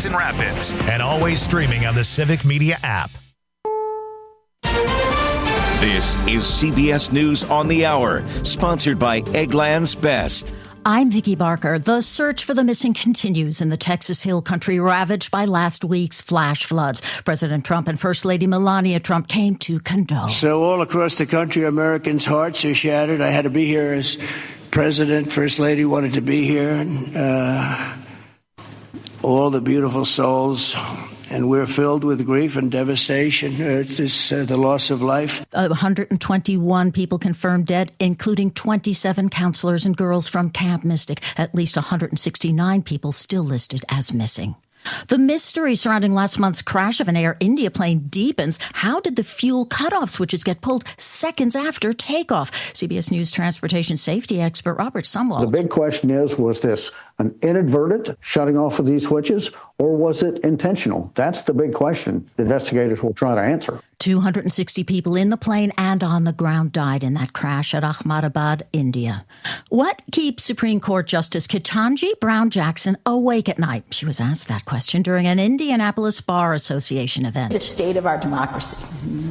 Cedar Rapids, and always streaming on the Civic Media app. This is CBS News on the Hour, sponsored by Eggland's Best. I'm Vicki Barker. The search for the missing continues in the Texas Hill Country ravaged by last week's flash floods. President Trump and First Lady Melania Trump came to condole. So all across the country, Americans' hearts are shattered. I had to be here as president. First Lady wanted to be here. And, all the beautiful souls. And we're filled with grief and devastation. The loss of life. 121 people confirmed dead, including 27 counselors and girls from Camp Mystic. At least 169 people still listed as missing. The mystery surrounding last month's crash of an Air India plane deepens. How did the fuel cutoff switches get pulled seconds after takeoff? CBS News transportation safety expert Robert Sumwalt. The big question is, was this an inadvertent shutting off of these switches, or was it intentional? That's the big question the investigators will try to answer. 260 people in the plane and on the ground died in that crash at Ahmedabad, India. What keeps Supreme Court Justice Ketanji Brown Jackson awake at night? She was asked that question during an Indianapolis Bar Association event. The state of our democracy.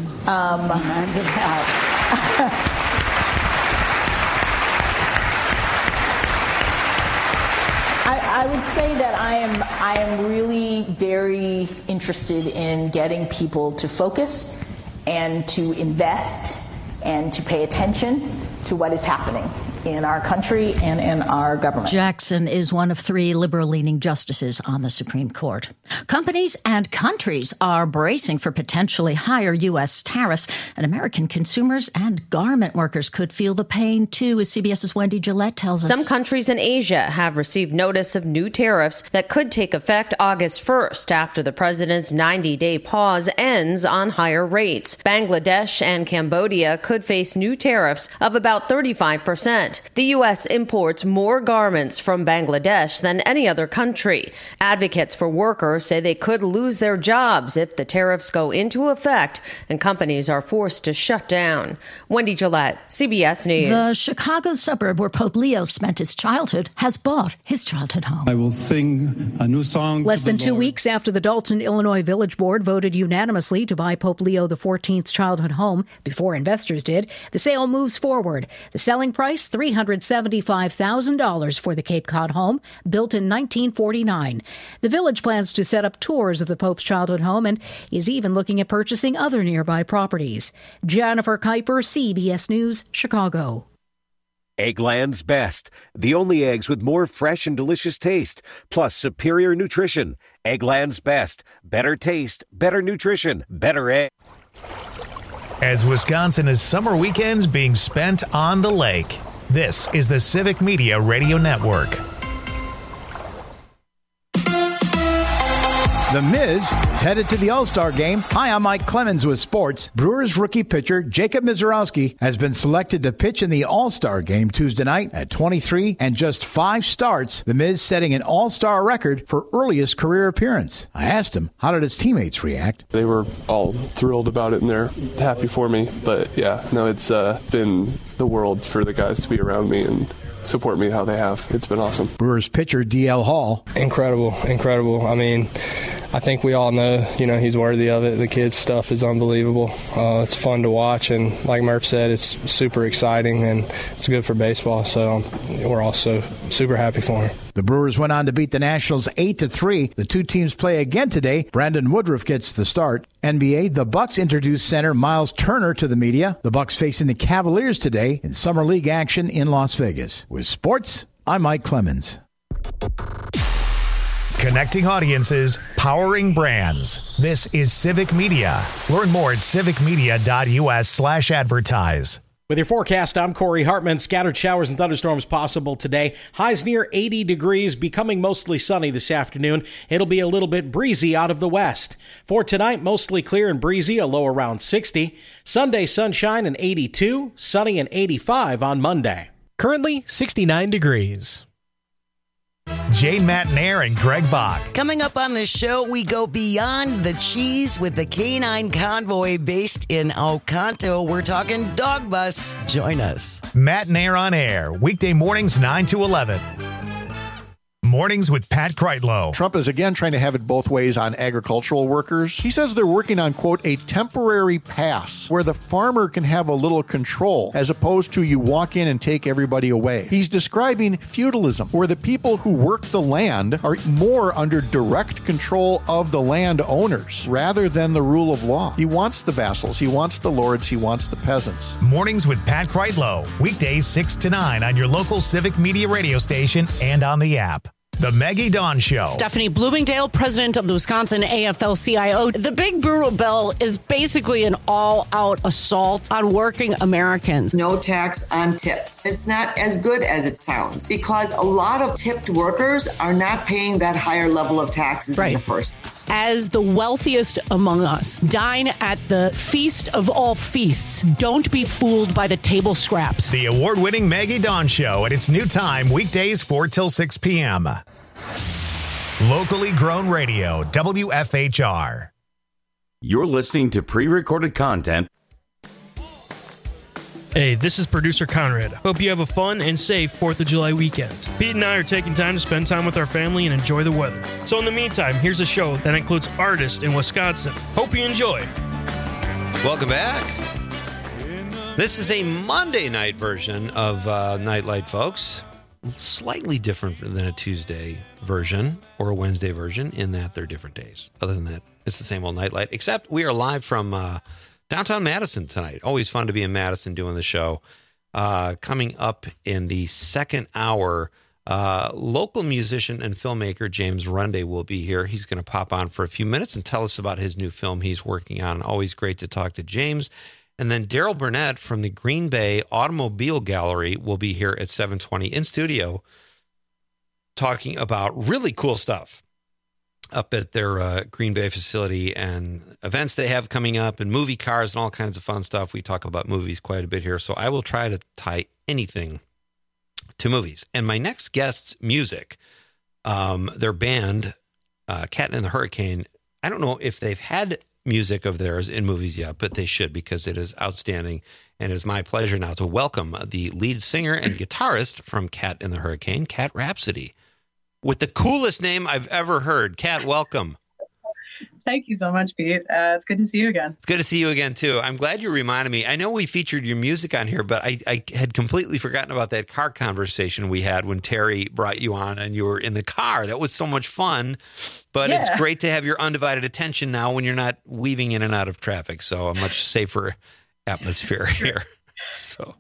I would say that I am really very interested in getting people to focus and to invest and to pay attention to what is happening in our country and in our government. Jackson is one of 3 liberal-leaning justices on the Supreme Court. Companies and countries are bracing for potentially higher U.S. tariffs, and American consumers and garment workers could feel the pain, too, as CBS's Wendy Gillette tells us. Some countries in Asia have received notice of new tariffs that could take effect August 1st after the president's 90-day pause ends on higher rates. Bangladesh and Cambodia could face new tariffs of about 35%. The U.S. imports more garments from Bangladesh than any other country. Advocates for workers say they could lose their jobs if the tariffs go into effect and companies are forced to shut down. Wendy Gillette, CBS News. The Chicago suburb where Pope Leo spent his childhood has bought his childhood home. I will sing a new song. Less than 2 weeks after the Dalton, Illinois Village Board voted unanimously to buy Pope Leo XIV's childhood home before investors did, the sale moves forward. The selling price, $375,000 for the Cape Cod home, built in 1949. The village plans to set up tours of the Pope's childhood home and is even looking at purchasing other nearby properties. Jennifer Kuiper, CBS News, Chicago. Eggland's Best, the only eggs with more fresh and delicious taste, plus superior nutrition. Eggland's Best, better taste, better nutrition, better egg. As Wisconsin is summer weekends being spent on the lake, this is the Civic Media Radio Network. The Miz is headed to the All-Star game. Hi, I'm Mike Clemens with sports. Brewers rookie pitcher Jacob Misiorowski has been selected to pitch in the All-Star game Tuesday night at 23 and just 5 starts. The Miz setting an All-Star record for earliest career appearance. I asked him, how did his teammates react? They were all thrilled about it and they're happy for me. But yeah, no, it's been the world for the guys to be around me and support me how they have. It's been awesome. Brewers pitcher DL Hall. Incredible. I mean, I think we all know, he's worthy of it. The kids' stuff is unbelievable. It's fun to watch, and like Murph said, it's super exciting, and it's good for baseball, so we're also super happy for him. The Brewers went on to beat the Nationals 8-3. The two teams play again today. Brandon Woodruff gets the start. NBA, the Bucks introduced center Miles Turner to the media. The Bucks facing the Cavaliers today in Summer League action in Las Vegas. With sports, I'm Mike Clemens. Connecting audiences, powering brands. This is Civic Media. Learn more at civicmedia.us/advertise. With your forecast, I'm Corey Hartman. Scattered showers and thunderstorms possible today. Highs near 80 degrees, becoming mostly sunny this afternoon. It'll be a little bit breezy out of the west. For tonight, mostly clear and breezy, a low around 60. Sunday, sunshine and 82. Sunny and 85 on Monday. Currently, 69 degrees. Jane Matnair and Greg Bach. Coming up on this show, we go beyond the cheese with the Canine Convoy based in Oconto. We're talking Dog Bus. Join us. Matnair on air, weekday mornings 9 to 11. Mornings with Pat Kreitlow. Trump is again trying to have it both ways on agricultural workers. He says they're working on, quote, a temporary pass where the farmer can have a little control as opposed to you walk in and take everybody away. He's describing feudalism, where the people who work the land are more under direct control of the land owners rather than the rule of law. He wants the vassals, he wants the lords, he wants the peasants. Mornings with Pat Kreitlow. Weekdays 6 to 9 on your local Civic Media radio station and on the app. The Maggie Dawn Show. Stephanie Bloomingdale, president of the Wisconsin AFL-CIO. The big brutal bill is basically an all-out assault on working Americans. No tax on tips. It's not as good as it sounds because a lot of tipped workers are not paying that higher level of taxes in the first place. As the wealthiest among us, dine at the feast of all feasts. Don't be fooled by the table scraps. The award-winning Maggie Dawn Show at its new time, weekdays 4 till 6 p.m. Locally grown radio, WFHR. You're listening to pre-recorded content. Hey, this is producer Conrad. Hope you have a fun and safe 4th of July weekend. Pete and I are taking time to spend time with our family and enjoy the weather. So in the meantime, here's a show that includes artists in Wisconsin. Hope you enjoy. Welcome back. This is a Monday night version of Nightlight, folks. Slightly different than a Tuesday version or a Wednesday version in that they're different days. Other than that, it's the same old Nightlight, except we are live from downtown Madison tonight. Always fun to be in Madison doing the show. Coming up in the second hour, local musician and filmmaker James Runde will be here. He's going to pop on for a few minutes and tell us about his new film he's working on. Always great to talk to James. And then Daryl Burnett from the Green Bay Automobile Gallery will be here at 7:20 in studio talking about really cool stuff up at their Green Bay facility and events they have coming up and movie cars and all kinds of fun stuff. We talk about movies quite a bit here, so I will try to tie anything to movies. And my next guest's music, their band, Cat and the Hurricane, I don't know if they've had music of theirs in movies yet, but they should because it is outstanding. And it is my pleasure now to welcome the lead singer and guitarist from Cat and the Hurricane, Cat Rhapsody, with the coolest name I've ever heard. Cat, welcome. Thank you so much, Pete. It's good to see you again. It's good to see you again, too. I'm glad you reminded me. I know we featured your music on here, but I had completely forgotten about that car conversation we had when Terry brought you on and you were in the car. That was so much fun. But It's great to have your undivided attention now when you're not weaving in and out of traffic. So a much safer atmosphere here. So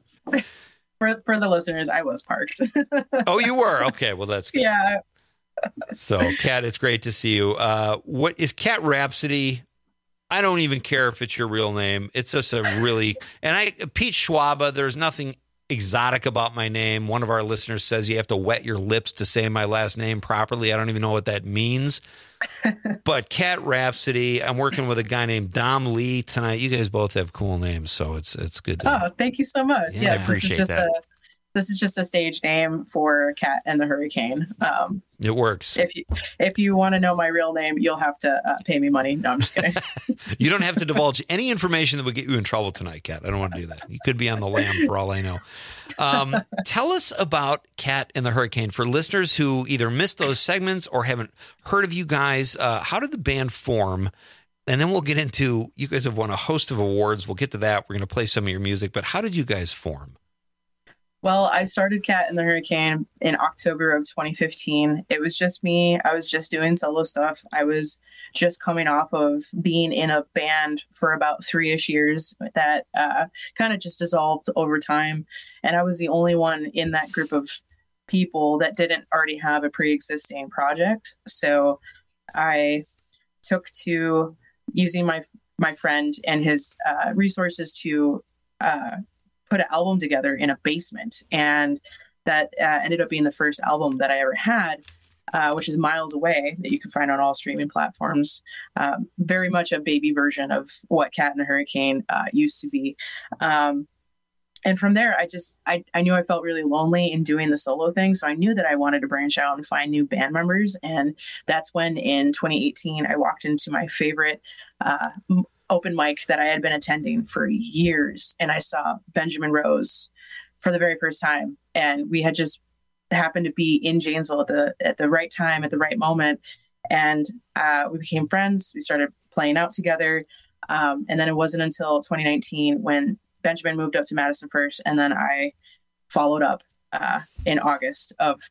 for the listeners, I was parked. Oh, you were? Okay, well, that's good. Yeah. So, Cat, it's great to see you. What is Cat Rhapsody? I don't even care if it's your real name. It's just a really... And Pete Schwaba, there's nothing exotic about my name. One of our listeners says you have to wet your lips to say my last name properly. I don't even know what that means. But Cat Rhapsody, I'm working with a guy named Dom Lee tonight. You guys both have cool names, so it's good to... Oh, thank you so much. Yeah, yes, I appreciate that. This is just a stage name for Cat and the Hurricane. It works. If you want to know my real name, you'll have to pay me money. No, I'm just kidding. You don't have to divulge any information that would get you in trouble tonight, Cat. I don't want to do that. You could be on the lam for all I know. Tell us about Cat and the Hurricane for listeners who either missed those segments or haven't heard of you guys. How did the band form? And then we'll get into, you guys have won a host of awards. We'll get to that. We're going to play some of your music. But how did you guys form? Well, I started Cat and the Hurricane in October of 2015. It was just me. I was just doing solo stuff. I was just coming off of being in a band for about 3-ish years that kind of just dissolved over time. And I was the only one in that group of people that didn't already have a pre-existing project. So I took to using my friend and his resources to put an album together in a basement, and that ended up being the first album that I ever had, which is Miles Away, that you can find on all streaming platforms. Very much a baby version of what Cat and the Hurricane used to be. And from there, I knew I felt really lonely in doing the solo thing, so I knew that I wanted to branch out and find new band members. And that's when in 2018, I walked into my favorite open mic that I had been attending for years. And I saw Benjamin Rose for the very first time. And we had just happened to be in Janesville at the right time, at the right moment. And we became friends. We started playing out together. And then it wasn't until 2019 when Benjamin moved up to Madison first. And then I followed up in August of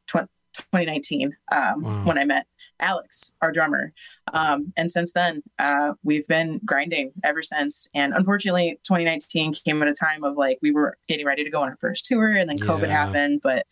2019 when I met Alex, our drummer. And since then, we've been grinding ever since. And unfortunately, 2019 came at a time of like, we were getting ready to go on our first tour and then COVID happened. But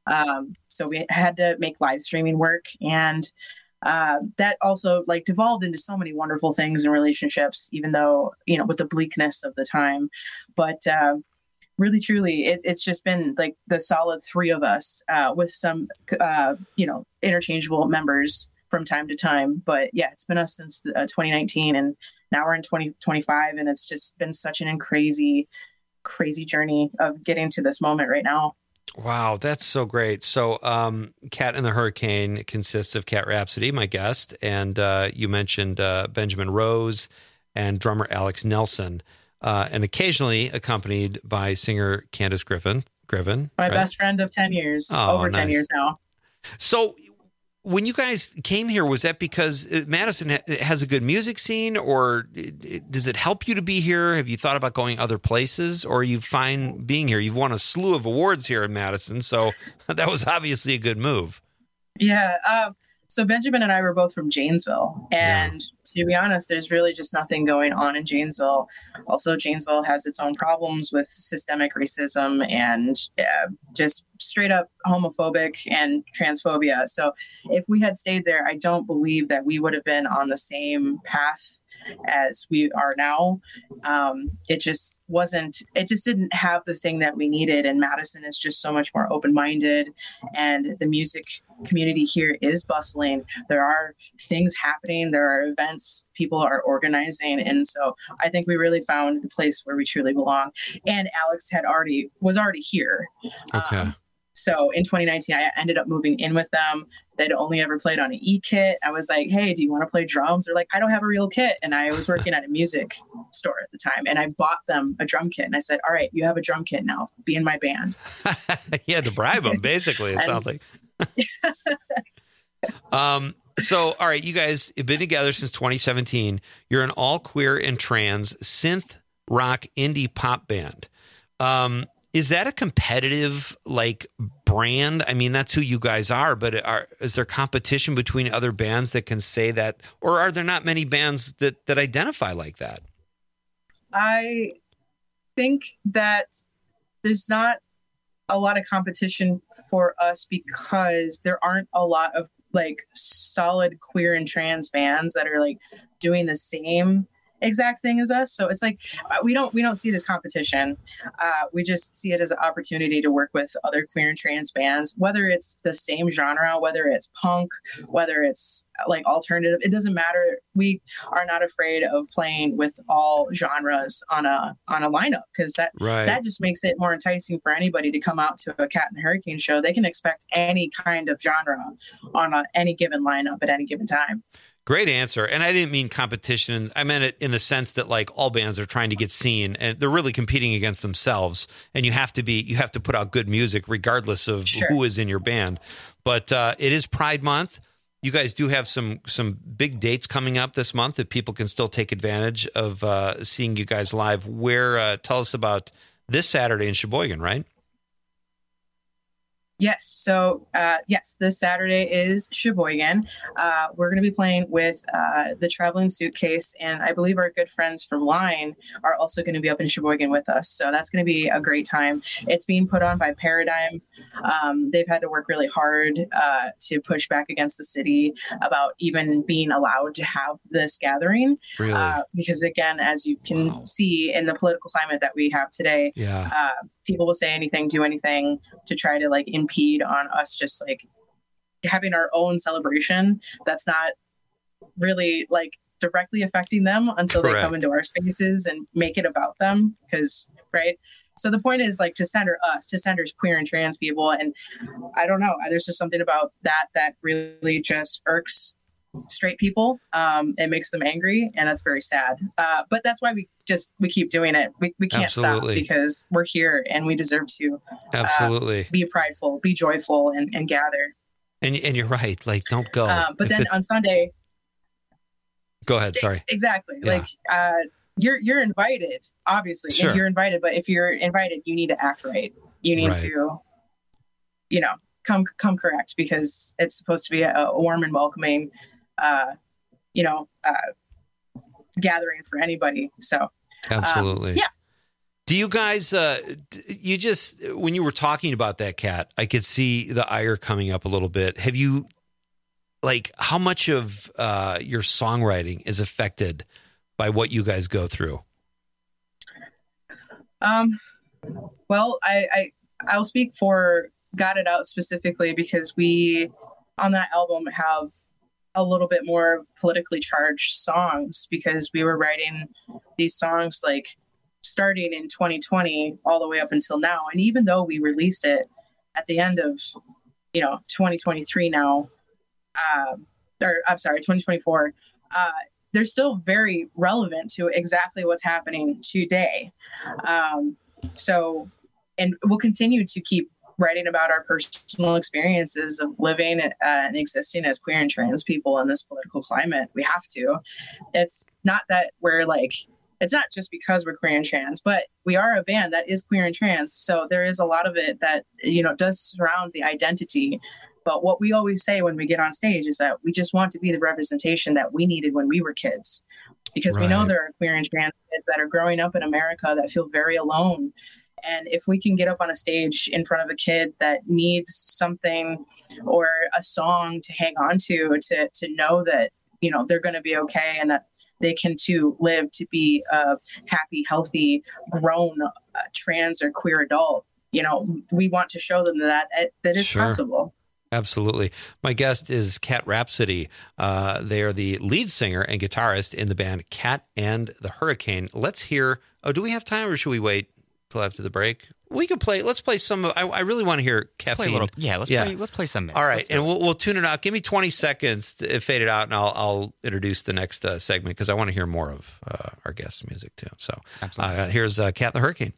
so we had to make live streaming work. And that also like devolved into so many wonderful things and relationships, even though, you know, with the bleakness of the time. But really, truly, it's just been like the solid three of us with some, you know, interchangeable members from time to time. But yeah, it's been us since 2019 and now we're in 2025. And it's just been such an crazy journey of getting to this moment right now. Wow, that's so great. So Cat and the Hurricane consists of Cat Rhapsody, my guest, and you mentioned Benjamin Rose and drummer Alex Nelson, and occasionally accompanied by singer Candace Griffin. My best friend of 10 years, over 10 years now. So when you guys came here, was that because Madison has a good music scene, or does it help you to be here? Have you thought about going other places, or are you fine being here? You've won a slew of awards here in Madison, so that was obviously a good move. Yeah. So Benjamin and I were both from Janesville, and to be honest, there's really just nothing going on in Janesville. Also, Janesville has its own problems with systemic racism and just straight up homophobic and transphobia. So if we had stayed there, I don't believe that we would have been on the same path as we are now. It just didn't have the thing that we needed. And Madison is just so much more open-minded, and the music community here is bustling. There are things happening. There are events people are organizing. And so I think we really found the place where we truly belong. And Alex was already here. Okay. So in 2019, I ended up moving in with them. They'd only ever played on an E-kit. I was like, hey, do you want to play drums? They're like, I don't have a real kit. And I was working at a music store at the time. And I bought them a drum kit. And I said, all right, you have a drum kit now. Be in my band. You had to bribe them, basically, it sounds like. So, all right, you guys have been together since 2017. You're an all queer and trans synth rock indie pop band. Is that a competitive like brand? I mean, that's who you guys are, but is there competition between other bands that can say that, or are there not many bands that identify like that? I think that there's not a lot of competition for us because there aren't a lot of like solid queer and trans bands that are like doing the same exact thing as us. So it's like we don't see it as competition. We just see it as an opportunity to work with other queer and trans bands, whether it's the same genre, whether it's punk, whether it's like alternative. It doesn't matter. We are not afraid of playing with all genres on a lineup, because that just makes it more enticing for anybody to come out to a Cat and Hurricane show. They can expect any kind of genre on any given lineup at any given time. Great answer. And I didn't mean competition. I meant it in the sense that like all bands are trying to get seen and they're really competing against themselves. And you have to put out good music regardless of who is in your band. But it is Pride Month. You guys do have some big dates coming up this month that people can still take advantage of seeing you guys live. Tell us about this Saturday in Sheboygan, right? Yes. So, this Saturday is Sheboygan. We're going to be playing with the Traveling Suitcase, and I believe our good friends from Line are also going to be up in Sheboygan with us. So that's going to be a great time. It's being put on by Paradigm. They've had to work really hard to push back against the city about even being allowed to have this gathering. Really? Because again, as you can see in the political climate that we have today, people will say anything, do anything to try to like impede on us just like having our own celebration that's not really like directly affecting them until they come into our spaces and make it about them. Because so the point is like to center queer and trans people. And I don't know, there's just something about that really just irks straight people. It makes them angry, and that's very sad. But that's why we keep doing it. We can't stop because we're here and we deserve to be prideful, be joyful, and gather. And you're right. Like, don't go. But then on Sunday, go ahead. Sorry. Exactly. Yeah. Like, you're invited, obviously. Sure. You're invited, but if you're invited, you need to act right. You need to, come correct, because it's supposed to be a warm and welcoming, gathering for anybody. So absolutely. Yeah. Do you guys, when you were talking about that, Kat, I could see the ire coming up a little bit. Have you, how much of your songwriting is affected by what you guys go through? Well, I'll speak for Got It Out specifically, because we, on that album, have a little bit more of politically charged songs, because we were writing these songs starting in 2020 all the way up until now. And even though we released it at the end of, 2023 now, 2024, they're still very relevant to exactly what's happening today. And we'll continue to keep writing about our personal experiences of living and existing as queer and trans people in this political climate. We have to. It's not that we're it's not just because we're queer and trans, but we are a band that is queer and trans. So there is a lot of it that, does surround the identity. But what we always say when we get on stage is that we just want to be the representation that we needed when we were kids, because we know there are queer and trans kids that are growing up in America that feel very alone. And if we can get up on a stage in front of a kid that needs something or a song to hang on to know that, they're going to be okay, and that they can too live to be a happy, healthy, grown trans or queer adult, we want to show them that is possible. Absolutely. My guest is Kat Rhapsody. They are the lead singer and guitarist in the band Kat and the Hurricane. Let's hear, do we have time, or should we wait till after the break? We can play. Let's play some. I really want to hear Caffeine. Let's play some. All right, and we'll tune it out. Give me 20 seconds to fade it out, and I'll introduce the next segment, because I want to hear more of our guest's music too. So here's Kat and the Hurricane.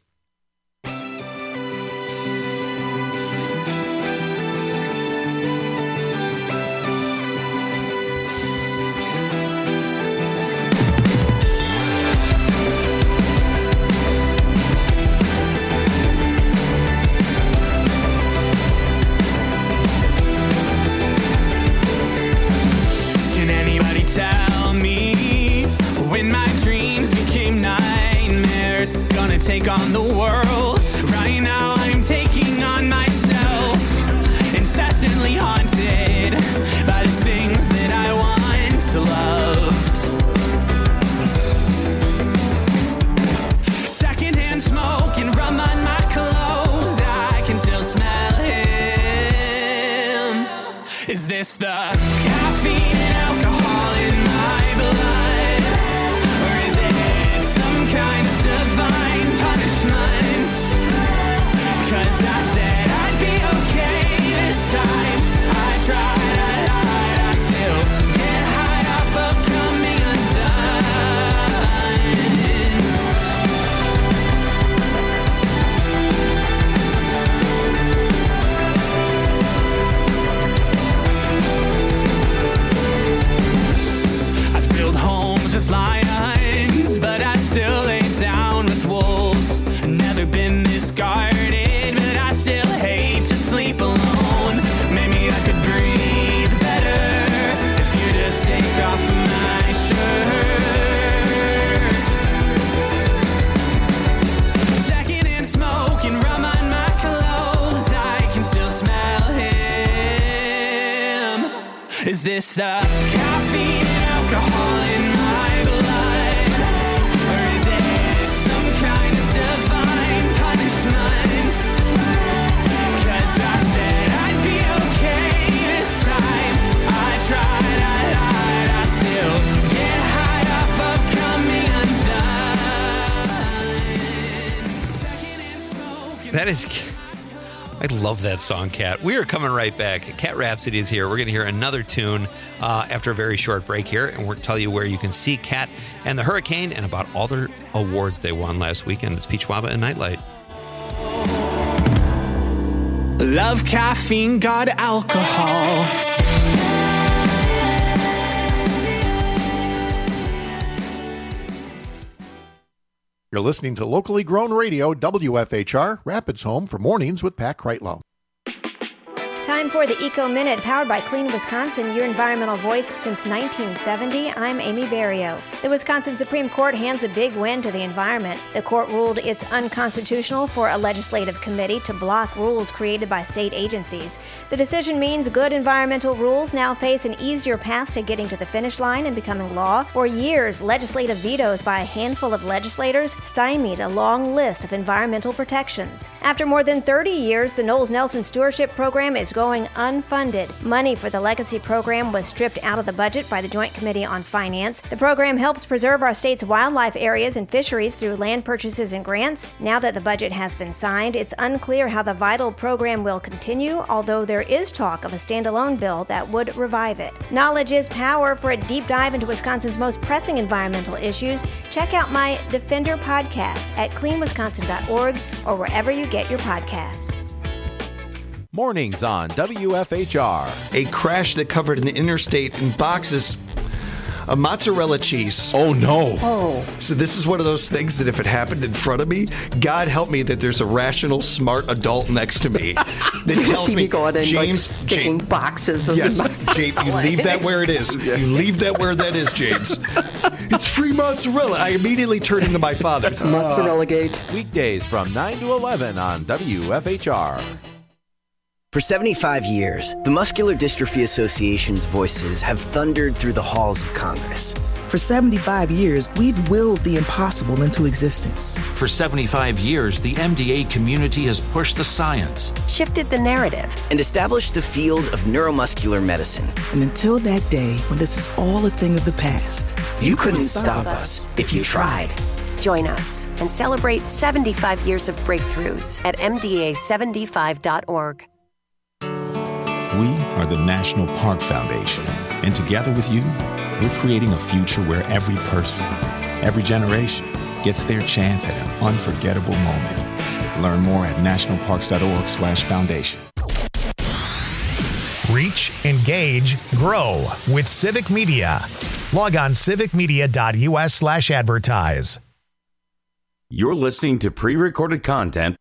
Take on the world. Right now I'm taking on myself, incessantly haunted by the things that I once loved. Secondhand smoke and rum on my clothes, I can still smell him. Is this the caffeine and alcohol in my blood, or is it some kind of divine punishment? 'Cause I said I'd be okay this time. I tried, I lied, I still get high off of coming undone. I've built homes with lions, but I still lay down with wolves. Never been this guarded, but I still hate to sleep alone. Maybe I could breathe better if you just take off my shirt. Secondhand smoke and rum on my clothes, I can still smell him. Is this the caffeine and alcohol in my blood, or is it some kind of divine punishment? 'Cause I said I'd be okay this time. I tried, I lied, I still get high off of coming undone. Secondhand smoke. I love that song, Kat. We are coming right back. Cat Rhapsody is here. We're going to hear another tune after a very short break here, and we'll tell you where you can see Cat and the Hurricane and about all their awards they won last weekend. It's Peach Waba and Nightlight. Love caffeine, got alcohol. You're listening to locally grown radio, WFHR, Rapids Home for Mornings with Pat Kreitlow. Time for the Eco Minute, powered by Clean Wisconsin, your environmental voice since 1970. I'm Amy Barrio. The Wisconsin Supreme Court hands a big win to the environment. The court ruled it's unconstitutional for a legislative committee to block rules created by state agencies. The decision means good environmental rules now face an easier path to getting to the finish line and becoming law. For years, legislative vetoes by a handful of legislators stymied a long list of environmental protections. After more than 30 years, the Knowles Nelson Stewardship Program is going unfunded. Money for the legacy program was stripped out of the budget by the Joint Committee on Finance. The program helps preserve our state's wildlife areas and fisheries through land purchases and grants. Now that the budget has been signed, it's unclear how the vital program will continue, although there is talk of a standalone bill that would revive it. Knowledge is power. For a deep dive into Wisconsin's most pressing environmental issues, check out my Defender podcast at cleanwisconsin.org or wherever you get your podcasts. Mornings on WFHR. A crash that covered an interstate in boxes of mozzarella cheese. Oh, no. Oh. So this is one of those things that if it happened in front of me, God help me that there's a rational, smart adult next to me that tells me, going in, James, sticking boxes of yes, mozzarella. James, you leave that where it is. You leave that where that is, James. It's free mozzarella. I immediately turn into my father. Mozzarella Gate. Weekdays from 9 to 11 on WFHR. For 75 years, the Muscular Dystrophy Association's voices have thundered through the halls of Congress. For 75 years, we've willed the impossible into existence. For 75 years, the MDA community has pushed the science, shifted the narrative, and established the field of neuromuscular medicine. And until that day when this is all a thing of the past, you couldn't stop us if you tried. Join us and celebrate 75 years of breakthroughs at MDA75.org. We are the National Park Foundation, and together with you, we're creating a future where every person, every generation, gets their chance at an unforgettable moment. Learn more at nationalparks.org/foundation. Reach, engage, grow with Civic Media. Log on civicmedia.us/advertise. You're listening to pre-recorded content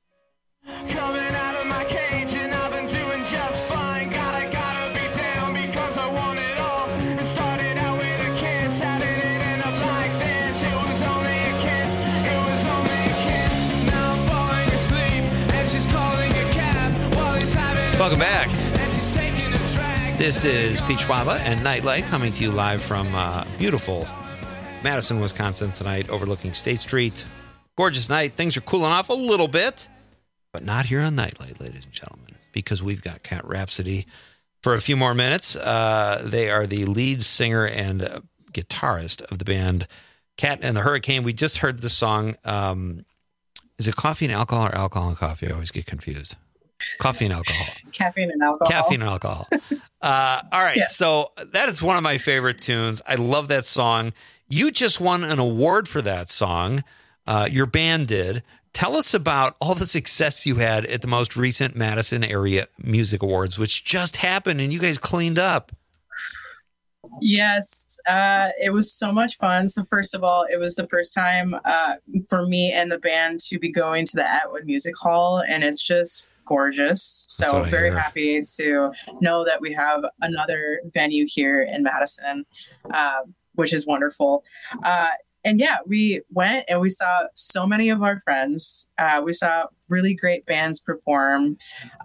Welcome back. This is Peach Waba and Nightlight coming to you live from beautiful Madison, Wisconsin tonight, overlooking State Street. Gorgeous night. Things are cooling off a little bit, but not here on Nightlight, ladies and gentlemen, because we've got Cat Rhapsody for a few more minutes. They are the lead singer and guitarist of the band Cat and the Hurricane. We just heard the song. Is it Coffee and Alcohol or Alcohol and Coffee? I always get confused. Coffee and alcohol. Caffeine and alcohol. Caffeine and alcohol. All right. Yes. So that is one of my favorite tunes. I love that song. You just won an award for that song. Your band did. Tell us about all the success you had at the most recent Madison Area Music Awards, which just happened and you guys cleaned up. Yes, it was so much fun. So first of all, it was the first time for me and the band to be going to the Atwood Music Hall, and it's just gorgeous. So very happy to know that we have another venue here in Madison, which is wonderful. And yeah, we went and we saw so many of our friends. We saw really great bands perform.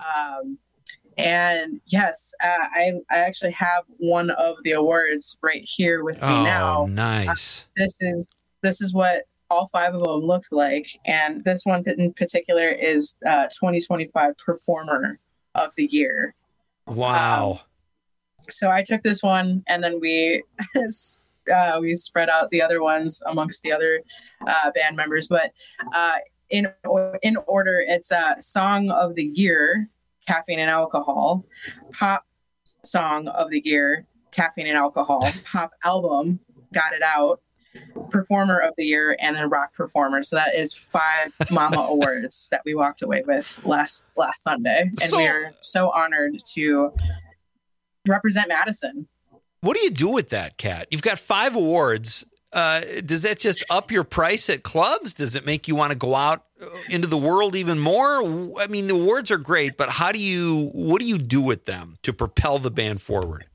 And yes, I actually have one of the awards right here with me now. Oh, nice. This is what all five of them looked like. And this one in particular is 2025 Performer of the Year. Wow. So I took this one and then we spread out the other ones amongst the other band members. But in order, it's Song of the Year, Caffeine and Alcohol. Pop Song of the Year, Caffeine and Alcohol. Pop Album, Got It Out. Performer of the Year, and then Rock Performer. So that is 5 Mama Awards that we walked away with last Sunday. And we are so honored to represent Madison. What do you do with that, Kat? You've got 5 awards. Does that just up your price at clubs? Does it make you want to go out into the world even more? I mean, the awards are great, but what do you do with them to propel the band forward?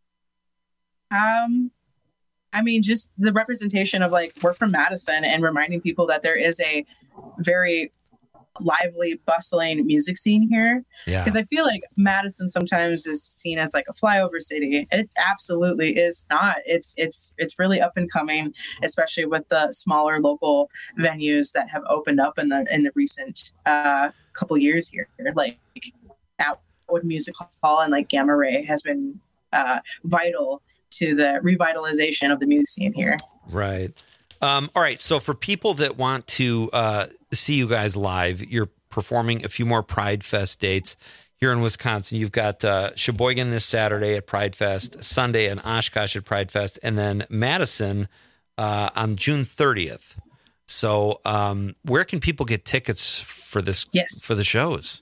I mean, just the representation of like, we're from Madison, and reminding people that there is a very lively, bustling music scene here. Yeah. Because I feel like Madison sometimes is seen as like a flyover city. It absolutely is not. It's really up and coming, especially with the smaller local venues that have opened up in the recent couple years here. Like Atwood Music Hall and like Gamma Ray has been vital to the revitalization of the music scene here. Right. All right. So for people that want to see you guys live, you're performing a few more Pride Fest dates here in Wisconsin. You've got Sheboygan this Saturday at Pride Fest, Sunday in Oshkosh at Pride Fest, and then Madison on June 30th. So where can people get tickets for this? Yes. For the shows?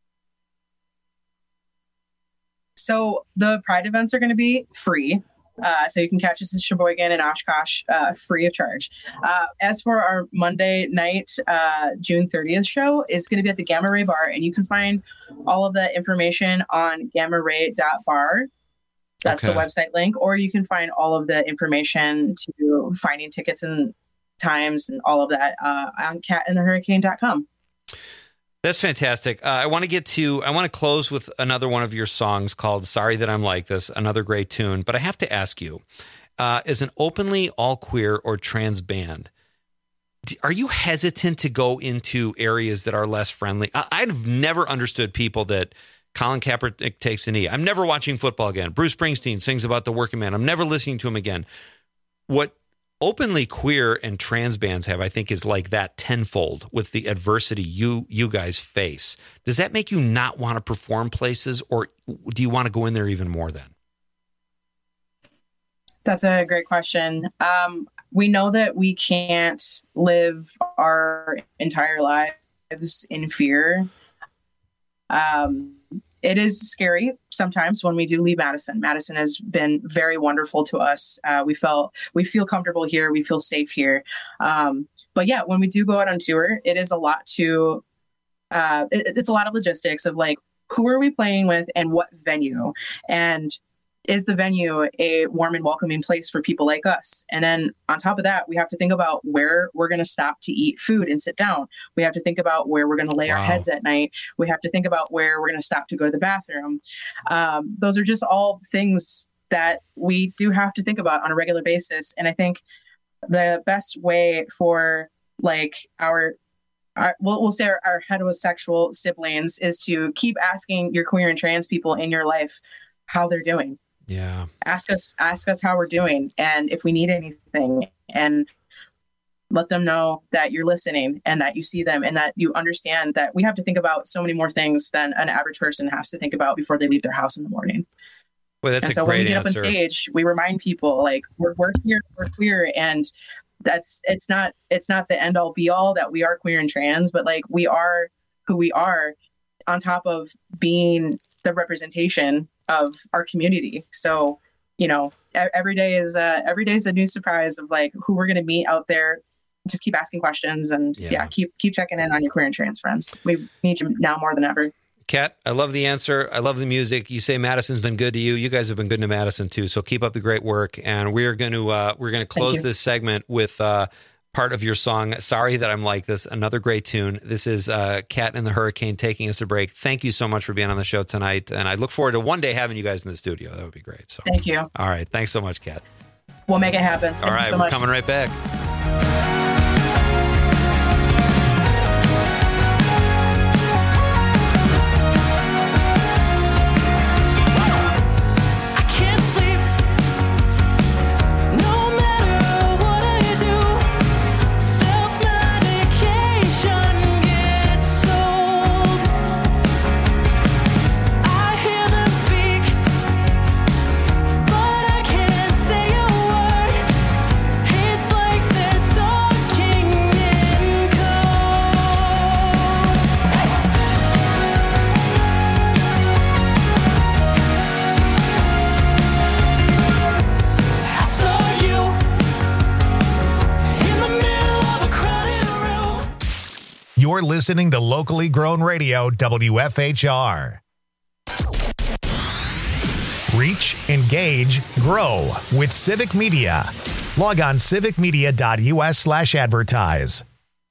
So the Pride events are going to be free. So you can catch us in Sheboygan and Oshkosh free of charge. As for our Monday night, June 30th show is going to be at the Gamma Ray Bar, and you can find all of the information on gammaray.bar. That's the website link, or you can find all of the information to finding tickets and times and all of that on catandthehurricane.com. That's fantastic. I want to close with another one of your songs called Sorry That I'm Like This, another great tune. But I have to ask you, as an openly all queer or trans band, are you hesitant to go into areas that are less friendly? I've never understood people that Colin Kaepernick takes a knee. I'm never watching football again. Bruce Springsteen sings about the working man. I'm never listening to him again. What openly queer and trans bands have, I think, is like that tenfold with the adversity you guys face. Does that make you not want to perform places, or do you want to go in there even more then? That's a great question. We know that we can't live our entire lives in fear. It is scary sometimes when we do leave Madison. Madison has been very wonderful to us. We feel comfortable here. We feel safe here. But yeah, when we do go out on tour, it is a lot to, it's a lot of logistics of like, who are we playing with and what venue? And is the venue a warm and welcoming place for people like us? And then on top of that, we have to think about where we're going to stop to eat food and sit down. We have to think about where we're going to lay our heads at night. We have to think about where we're going to stop to go to the bathroom. Those are just all things that we do have to think about on a regular basis. And I think the best way for like we'll say our heterosexual siblings is to keep asking your queer and trans people in your life how they're doing. Yeah. Ask us how we're doing, and if we need anything, and let them know that you're listening and that you see them and that you understand that we have to think about so many more things than an average person has to think about before they leave their house in the morning. Well, that's and a so great when we get answer. up on stage, we remind people like we're here, we're queer, and it's not the end all be all that we are queer and trans, but like we are who we are on top of being the representation of our community. So, you know, every day is a new surprise of like who we're going to meet out there. Just keep asking questions and keep checking in on your queer and trans friends. We need you now more than ever. Kat, I love the answer. I love the music. You say Madison's been good to you. You guys have been good to Madison too. So keep up the great work. And we're going to close this segment with part of your song, Sorry That I'm Like This, another great tune. This is Kat and the Hurricane taking us to break. Thank you so much for being on the show tonight. And I look forward to one day having you guys in the studio. That would be great. So thank you. All right. Thanks so much, Kat. We'll make it happen. All right. We're coming right back. You're listening to locally grown radio WFHR. Reach, engage, grow with Civic Media. Log on civicmedia.us/advertise.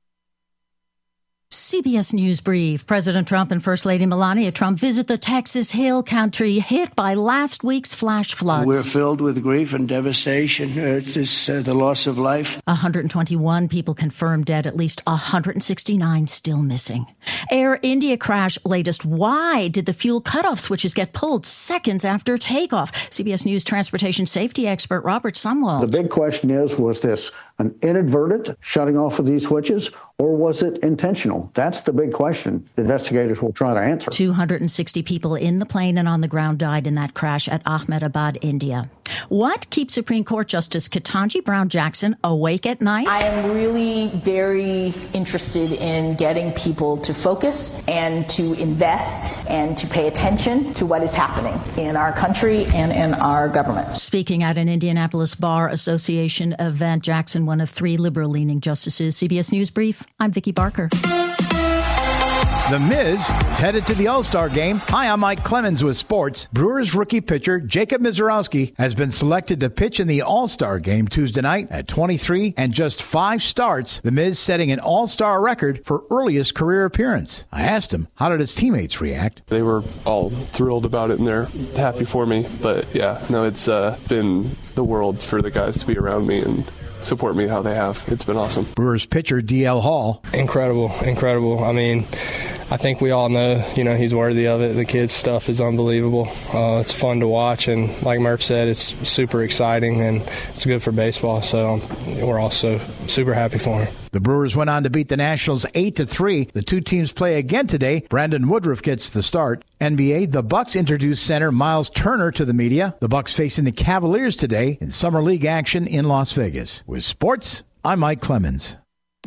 CBS News Brief. President Trump and First Lady Melania Trump visit the Texas Hill Country hit by last week's flash floods. We're filled with grief and devastation. The loss of life. 121 people confirmed dead, at least 169 still missing. Air India crash latest. Why did the fuel cutoff switches get pulled seconds after takeoff? CBS News transportation safety expert Robert Sumwalt. The big question is, was this an inadvertent shutting off of these switches, or was it intentional? That's the big question investigators will try to answer. 260 people in the plane and on the ground died in that crash at Ahmedabad, India. What keeps Supreme Court Justice Ketanji Brown Jackson awake at night? I am really very interested in getting people to focus and to invest and to pay attention to what is happening in our country and in our government. Speaking at an Indianapolis Bar Association event, Jackson, one of 3 liberal-leaning justices. CBS News Brief, I'm Vicki Barker. The Miz is headed to the All-Star game. Hi, I'm Mike Clemens with sports. Brewers rookie pitcher Jacob Mizorowski has been selected to pitch in the All-Star game Tuesday night at 23 and just 5 starts. The Miz setting an All-Star record for earliest career appearance. I asked him, how did his teammates react? They were all thrilled about it and they're happy for me. But yeah, no, it's been the world for the guys to be around me and support me how they have. It's been awesome. Brewers pitcher DL Hall. Incredible. I mean, I think we all know, he's worthy of it. The kids' stuff is unbelievable. It's fun to watch, and like Murph said, it's super exciting, and it's good for baseball, so we're also super happy for him. The Brewers went on to beat the Nationals 8-3. The 2 teams play again today. Brandon Woodruff gets the start. NBA, the Bucks introduced center Miles Turner to the media. The Bucks facing the Cavaliers today in Summer League action in Las Vegas. With sports, I'm Mike Clemens.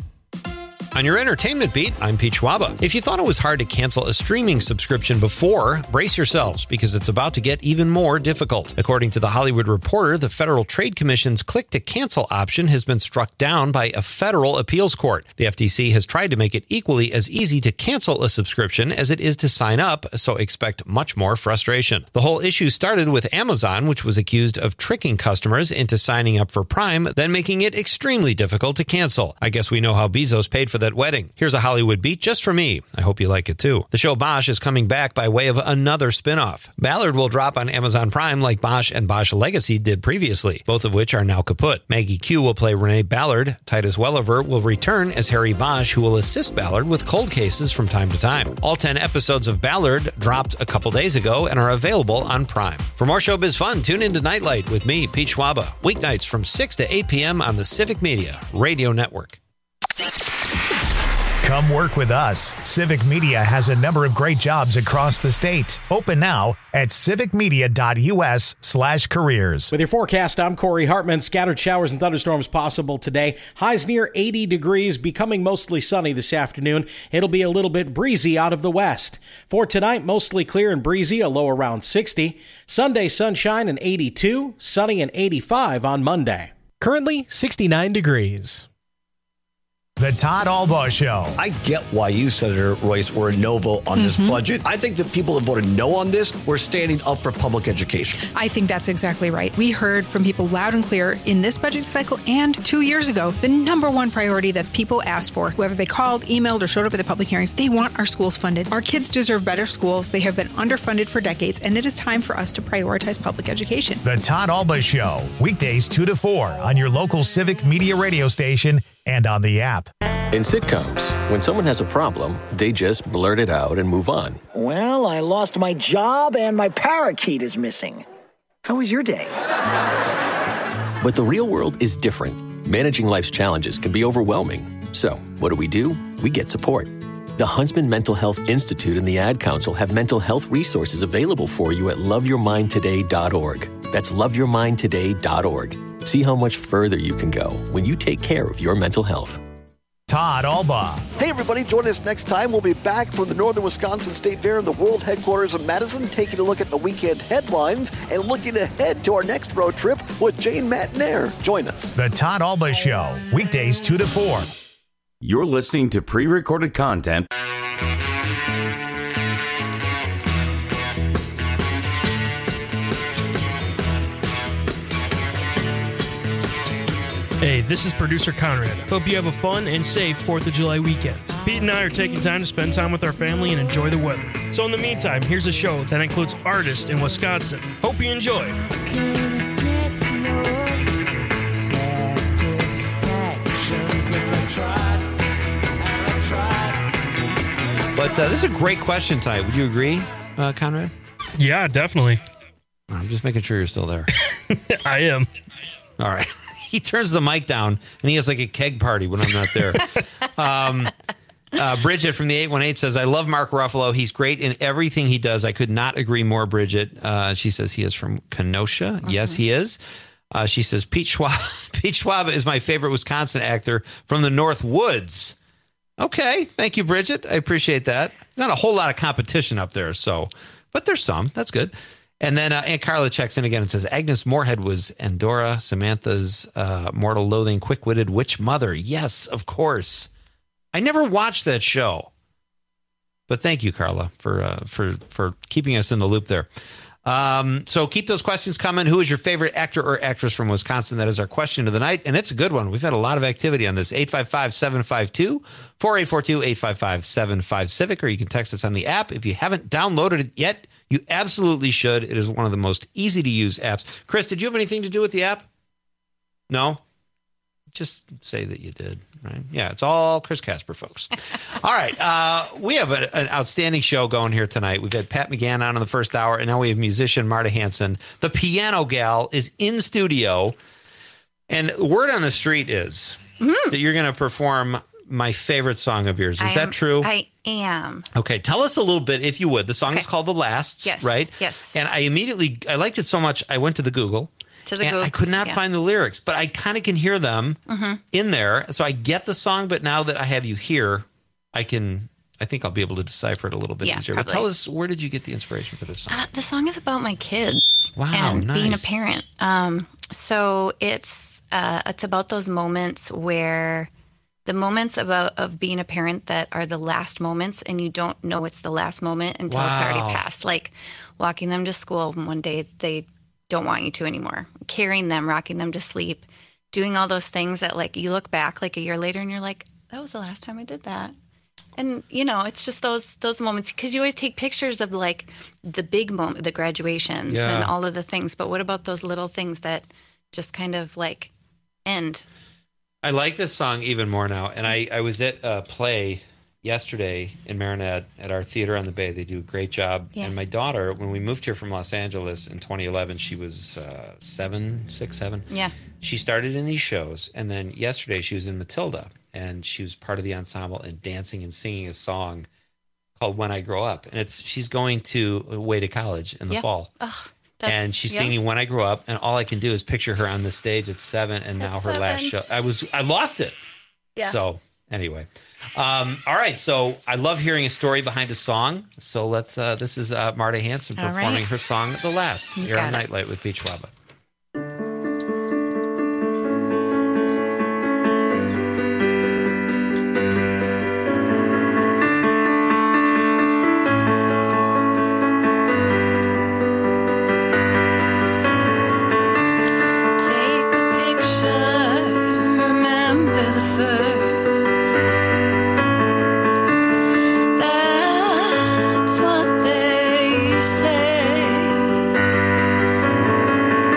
On your entertainment beat, I'm Pete Schwaba. If you thought it was hard to cancel a streaming subscription before, brace yourselves because it's about to get even more difficult. According to The Hollywood Reporter, the Federal Trade Commission's click-to-cancel option has been struck down by a federal appeals court. The FTC has tried to make it equally as easy to cancel a subscription as it is to sign up, so expect much more frustration. The whole issue started with Amazon, which was accused of tricking customers into signing up for Prime, then making it extremely difficult to cancel. I guess we know how Bezos paid for that wedding. Here's a Hollywood beat just for me. I hope you like it too. The show Bosch is coming back by way of another spin-off. Ballard will drop on Amazon Prime like Bosch and Bosch Legacy did previously, both of which are now kaput. Maggie Q will play Renee Ballard. Titus Welliver will return as Harry Bosch, who will assist Ballard with cold cases from time to time. All 10 episodes of Ballard dropped a couple days ago and are available on Prime. For more showbiz fun, tune into Nightlight with me, Pete Schwaba, weeknights from 6 to 8 p.m. on the Civic Media Radio Network. Come work with us. Civic Media has a number of great jobs across the state. Open now at civicmedia.us/careers. With your forecast, I'm Corey Hartman. Scattered showers and thunderstorms possible today. Highs near 80 degrees, becoming mostly sunny this afternoon. It'll be a little bit breezy out of the west. For tonight, mostly clear and breezy, a low around 60. Sunday, sunshine and 82. Sunny and 85 on Monday. Currently 69 degrees. The Todd Albaugh Show. I get why you, Senator Royce, were a no vote on this budget. I think the people that voted no on this were standing up for public education. I think that's exactly right. We heard from people loud and clear in this budget cycle and 2 years ago, the number one priority that people asked for, whether they called, emailed, or showed up at the public hearings, they want our schools funded. Our kids deserve better schools. They have been underfunded for decades, and it is time for us to prioritize public education. The Todd Albaugh Show, weekdays 2 to 4 on your local Civic Media radio station and on the app. In sitcoms, when someone has a problem, they just blurt it out and move on. Well, I lost my job and my parakeet is missing. How was your day? But the real world is different. Managing life's challenges can be overwhelming. So, what do? We get support. The Huntsman Mental Health Institute and the Ad Council have mental health resources available for you at loveyourmindtoday.org. That's loveyourmindtoday.org. See how much further you can go when you take care of your mental health. Todd Albaugh. Hey, everybody, join us next time. We'll be back from the Northern Wisconsin State Fair in the world headquarters of Madison, taking a look at the weekend headlines and looking ahead to our next road trip with Jane Matnair. Join us. The Todd Albaugh Show, weekdays 2 to 4. You're listening to pre-recorded content. Hey, this is producer Conrad. Hope you have a fun and safe 4th of July weekend. Pete and I are taking time to spend time with our family and enjoy the weather. So in the meantime, here's a show that includes artists in Wisconsin. Hope you enjoy. But this is a great question tonight. Would you agree, Conrad? Yeah, definitely. I'm just making sure you're still there. I am. All right. He turns the mic down, and he has like a keg party when I'm not there. Bridget from the 818 says, I love Mark Ruffalo. He's great in everything he does. I could not agree more, Bridget. She says he is from Kenosha. Mm-hmm. Yes, he is. She says, Pete Schwab. Pete Schwab is my favorite Wisconsin actor from the North Woods. Okay. Thank you, Bridget. I appreciate that. There's not a whole lot of competition up there, but there's some. That's good. And then Aunt Carla checks in again and says, Agnes Moorehead was Endora, Samantha's mortal loathing, quick-witted witch mother. Yes, of course. I never watched that show. But thank you, Carla, for keeping us in the loop there. So keep those questions coming. Who is your favorite actor or actress from Wisconsin? That is our question of the night, and it's a good one. We've had a lot of activity on this. 855-752-4842, 855-75-CIVIC, or you can text us on the app. If you haven't downloaded it yet, you absolutely should. It is one of the most easy-to-use apps. Chris, did you have anything to do with the app? No? Just say that you did, right? Yeah, it's all Chris Casper, folks. All right, we have an outstanding show going here tonight. We've had Pat McGann on in the first hour, and now we have musician Marta Hanson. The piano gal is in studio, and word on the street is that you're going to perform my favorite song of yours. Is that true? I am. Okay, tell us a little bit, if you would. The song is called The Lasts, yes, right? Yes. And I liked it so much, I went to the Google. I could not find the lyrics, but I kind of can hear them in there. So I get the song, but now that I have you here, I think I'll be able to decipher it a little bit easier. Probably. But tell us, where did you get the inspiration for this song? The song is about my kids. Wow, and nice. Being a parent. So it's about those moments where the moments of being a parent that are the last moments, and you don't know it's the last moment until it's already passed. Like walking them to school, and one day they don't want you to anymore. Carrying them, rocking them to sleep, doing all those things that like you look back like a year later and you're like, that was the last time I did that. And it's just those moments, because you always take pictures of like the big moment, the graduations and all of the things. But what about those little things that just kind of like end? I like this song even more now. And I was at a play yesterday in Marinette at our theater on the Bay. They do a great job. Yeah. And my daughter, when we moved here from Los Angeles in 2011, she was 7. Yeah. She started in these shows. And then yesterday she was in Matilda. And she was part of the ensemble and dancing and singing a song called When I Grow Up. And she's going away to college in the fall. Oh, and she's singing When I Grow Up. And all I can do is picture her on the stage at 7. And now her last show. I lost it. Yeah. So anyway. All right. So I love hearing a story behind a song. So this is Marta Hanson performing her song, The Last, here on Nightlight with Pete Schwab. That's what they say.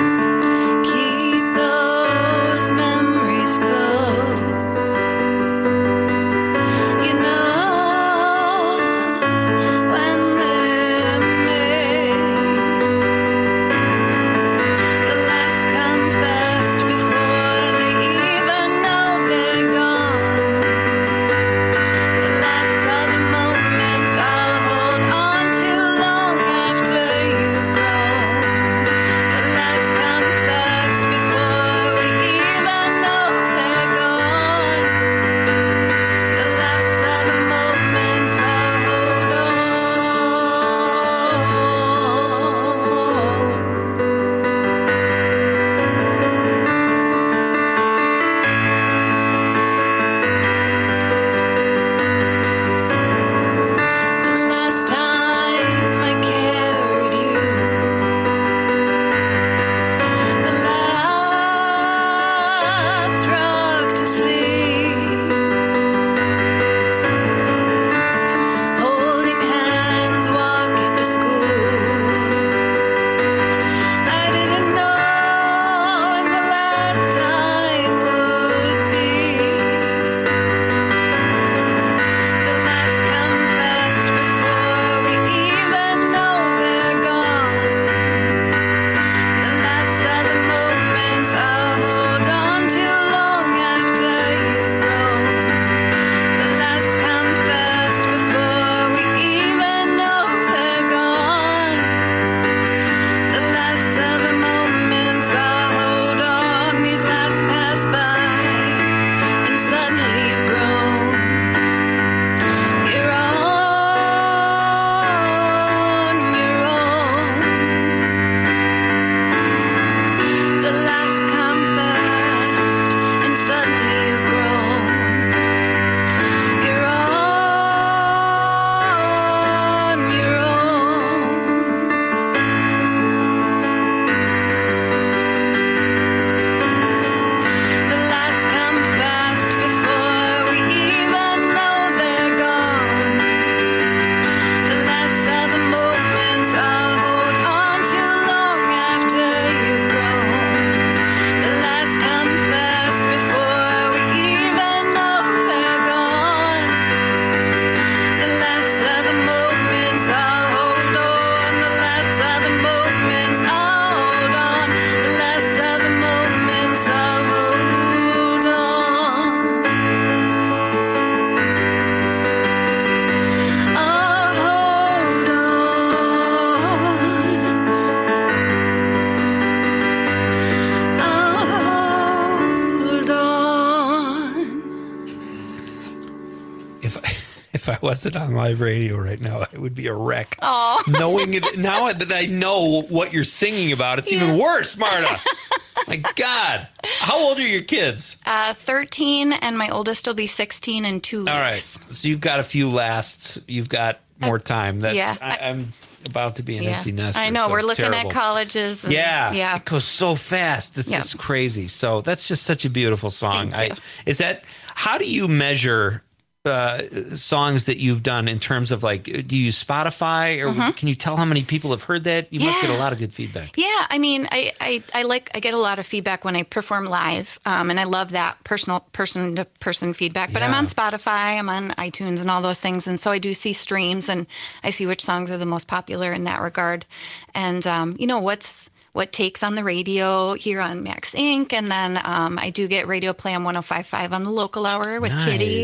If I wasn't on live radio right now, I would be a wreck. Oh. Knowing it, now that I know what you're singing about, it's even worse, Marta. My God. How old are your kids? 13, and my oldest will be 16 in 2 weeks. All right. So you've got a few lasts. You've got more time. I'm about to be an empty nester. I know. So we're it's looking terrible. at colleges. And, yeah. It goes so fast. It's just crazy. So that's just such a beautiful song. How do you measure songs that you've done in terms of like, do you use Spotify or can you tell how many people have heard that? You must get a lot of good feedback. Yeah, I mean, I get a lot of feedback when I perform live, and I love that person to person feedback. But I'm on Spotify, I'm on iTunes, and all those things, and so I do see streams, and I see which songs are the most popular in that regard, and what takes on the radio here on Max Inc. And then I do get radio play on 105.5 on the local hour with Kitty.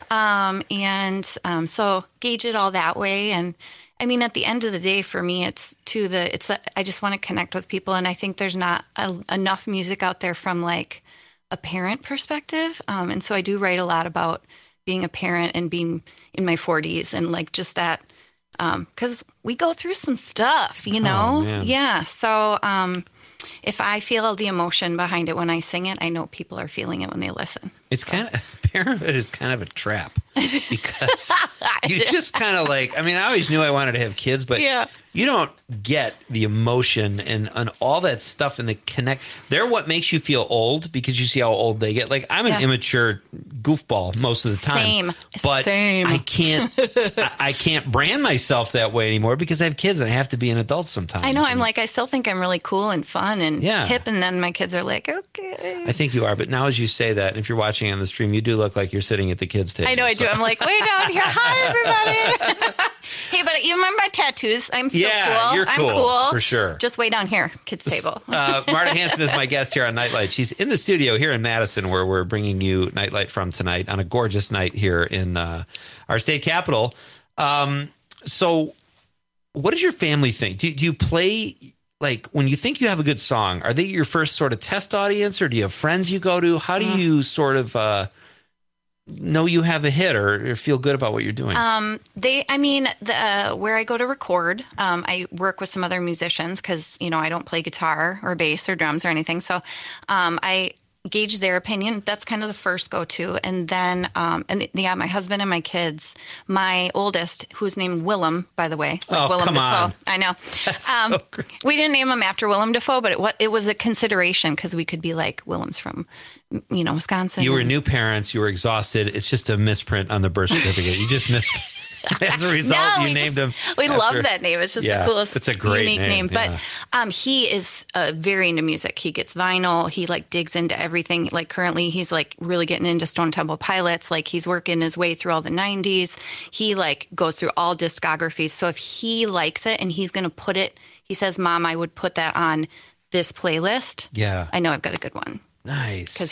So gauge it all that way. And I mean, at the end of the day, for me, I just want to connect with people. And I think there's not enough music out there from like a parent perspective. And so I do write a lot about being a parent and being in my 40s and like just that. Because we go through some stuff, you know? Yeah. So if I feel the emotion behind it when I sing it, I know people are feeling it when they listen. It's parenthood is kind of a trap because you just kind of like, I mean, I always knew I wanted to have kids, but you don't get the emotion and all that stuff and the connect. They're what makes you feel old because you see how old they get. Like I'm an immature goofball most of the time. Same. I can't brand myself that way anymore because I have kids and I have to be an adult sometimes. I know. I'm like, I still think I'm really cool and fun and hip. And then my kids are like, okay. I think you are. But now as you say that, if you're watching on the stream, you do look like you're sitting at the kids' table. I know I do. I'm like, way down here. Hi, everybody. Hey, but you remember my tattoos? I'm still cool. You're cool. I'm cool. For sure. Just way down here, kids' table. Marta Hanson is my guest here on Nightlight. She's in the studio here in Madison where we're bringing you Nightlight from tonight on a gorgeous night here in our state capital. So what does your family think? Do you play, like, when you think you have a good song, are they your first sort of test audience or do you have friends you go to? How do you sort of know you have a hit or feel good about what you're doing? Where I go to record, I work with some other musicians because, I don't play guitar or bass or drums or anything. So I gauge their opinion. That's kind of the first go-to. And then, my husband and my kids, my oldest, who's named Willem, by the way. Willem come Dafoe. on. I know. That's so great. We didn't name him after Willem Dafoe, but it was a consideration because we could be like, Willem's from, Wisconsin. You were new parents. You were exhausted. It's just a misprint on the birth certificate. You just missed. As a result, you named him. We love that name. It's just the coolest, it's a great unique name. But he is very into music. He gets vinyl. He digs into everything. Like currently, he's really getting into Stone Temple Pilots. Like he's working his way through all the 90s. He goes through all discographies. So if he likes it and he's going to put it, he says, "Mom, I would put that on this playlist." Yeah, I know I've got a good one. Nice, because